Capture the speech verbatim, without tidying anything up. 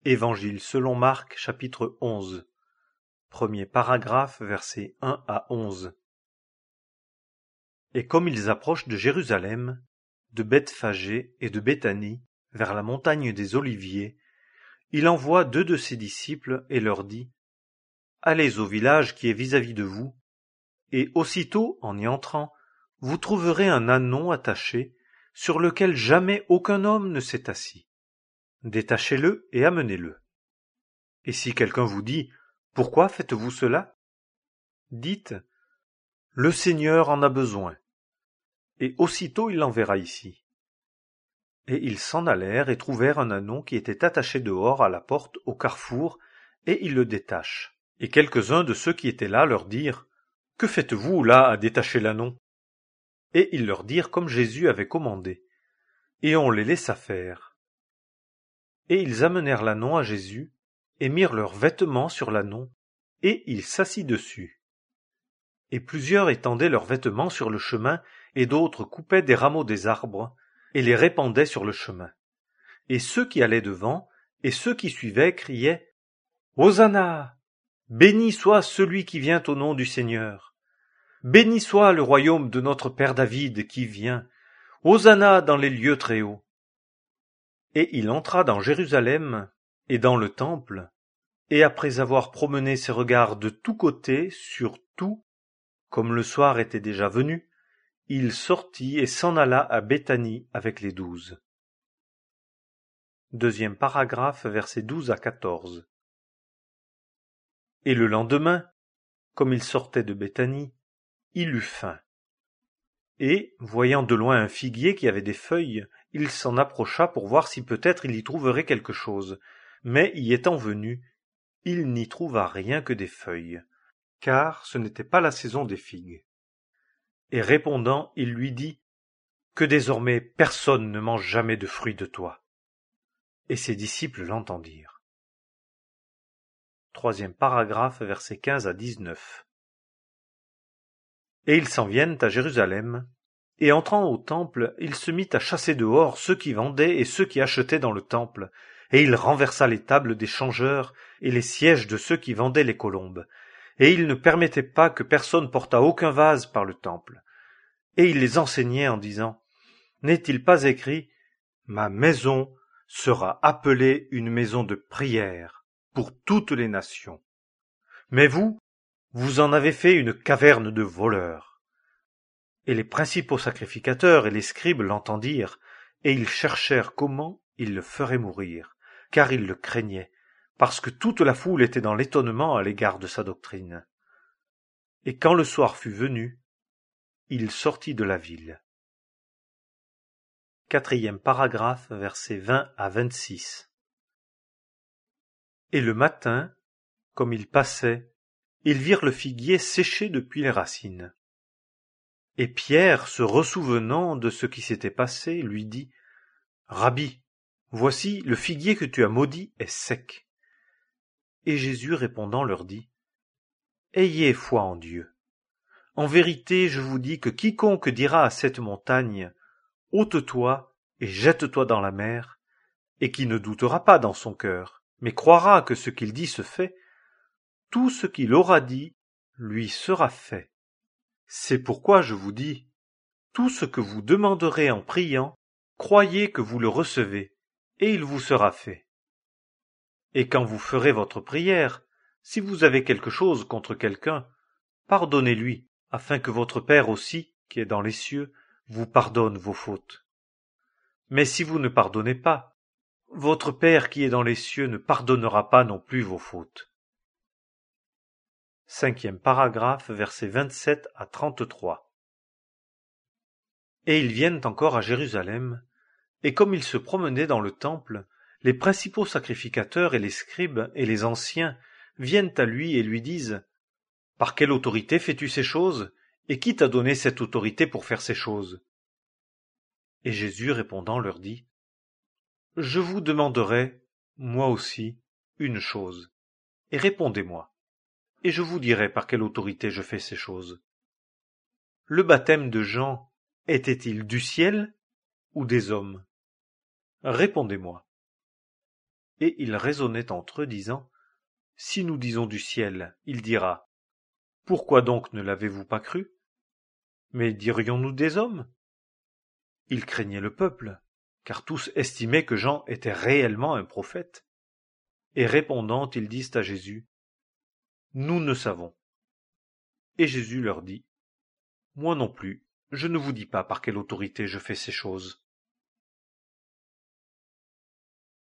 Évangile selon Marc, chapitre onze. Premier paragraphe, versets un à onze. Et comme ils approchent de Jérusalem, de Bethphagée et de Béthanie, vers la montagne des Oliviers, il envoie deux de ses disciples et leur dit : Allez au village qui est vis-à-vis de vous, et aussitôt, en y entrant, vous trouverez un ânon attaché, sur lequel jamais aucun homme ne s'est assis. Détachez-le et amenez-le. Et si quelqu'un vous dit : Pourquoi faites-vous cela ? Dites : Le Seigneur en a besoin. Et aussitôt il l'enverra ici. Et ils s'en allèrent et trouvèrent un ânon qui était attaché dehors à la porte au carrefour, et ils le détachent. Et quelques-uns de ceux qui étaient là leur dirent : Que faites-vous là à détacher l'ânon ? Et ils leur dirent comme Jésus avait commandé, et on les laissa faire. Et ils amenèrent l'ânon à Jésus, et mirent leurs vêtements sur l'ânon, et il s'assit dessus. Et plusieurs étendaient leurs vêtements sur le chemin, et d'autres coupaient des rameaux des arbres, et les répandaient sur le chemin. Et ceux qui allaient devant, et ceux qui suivaient, criaient : Hosanna ! Béni soit celui qui vient au nom du Seigneur. Béni soit le royaume de notre Père David qui vient. Hosanna dans les lieux très hauts. Et il entra dans Jérusalem et dans le temple, et après avoir promené ses regards de tous côtés sur tout, comme le soir était déjà venu, il sortit et s'en alla à Béthanie avec les douze. Deuxième paragraphe, versets douze à quatorze. Et le lendemain, comme il sortait de Béthanie, il eut faim. Et, voyant de loin un figuier qui avait des feuilles, il s'en approcha pour voir si peut-être il y trouverait quelque chose. Mais, y étant venu, il n'y trouva rien que des feuilles, car ce n'était pas la saison des figues. Et répondant, il lui dit : Que désormais personne ne mange jamais de fruits de toi. Et ses disciples l'entendirent. Troisième paragraphe, versets quinze à dix-neuf. Et ils s'en viennent à Jérusalem, et entrant au temple, il se mit à chasser dehors ceux qui vendaient et ceux qui achetaient dans le temple, et il renversa les tables des changeurs et les sièges de ceux qui vendaient les colombes, et il ne permettait pas que personne portât aucun vase par le temple. Et il les enseignait en disant : N'est-il pas écrit : Ma maison sera appelée une maison de prière pour toutes les nations. Mais vous, vous en avez fait une caverne de voleurs. Et les principaux sacrificateurs et les scribes l'entendirent, et ils cherchèrent comment ils le feraient mourir, car ils le craignaient, parce que toute la foule était dans l'étonnement à l'égard de sa doctrine. Et quand le soir fut venu, il sortit de la ville. Quatrième paragraphe, versets vingt à vingt-six. Et le matin, comme ils passaient, ils virent le figuier séché depuis les racines. Et Pierre, se ressouvenant de ce qui s'était passé, lui dit : Rabbi, voici le figuier que tu as maudit est sec. Et Jésus répondant leur dit : Ayez foi en Dieu. En vérité, je vous dis que quiconque dira à cette montagne : ôte-toi et jette-toi dans la mer, et qui ne doutera pas dans son cœur, mais croira que ce qu'il dit se fait, tout ce qu'il aura dit lui sera fait. C'est pourquoi je vous dis, tout ce que vous demanderez en priant, croyez que vous le recevez, et il vous sera fait. Et quand vous ferez votre prière, si vous avez quelque chose contre quelqu'un, pardonnez-lui, afin que votre Père aussi, qui est dans les cieux, vous pardonne vos fautes. Mais si vous ne pardonnez pas, votre Père qui est dans les cieux ne pardonnera pas non plus vos fautes. Cinquième paragraphe, versets vingt-sept à trente-trois. Et ils viennent encore à Jérusalem, et comme ils se promenaient dans le temple, les principaux sacrificateurs et les scribes et les anciens viennent à lui et lui disent : Par quelle autorité fais-tu ces choses ? Et qui t'a donné cette autorité pour faire ces choses ? Et Jésus répondant leur dit : Je vous demanderai, moi aussi, une chose, et répondez-moi, et je vous dirai par quelle autorité je fais ces choses. Le baptême de Jean était-il du ciel ou des hommes ? Répondez-moi. Et ils raisonnaient entre eux, disant: Si nous disons du ciel, il dira: Pourquoi donc ne l'avez-vous pas cru? Mais dirions-nous des hommes? Ils craignaient le peuple, car tous estimaient que Jean était réellement un prophète. Et répondant, ils disent à Jésus: Nous ne savons. Et Jésus leur dit: Moi non plus, je ne vous dis pas par quelle autorité je fais ces choses.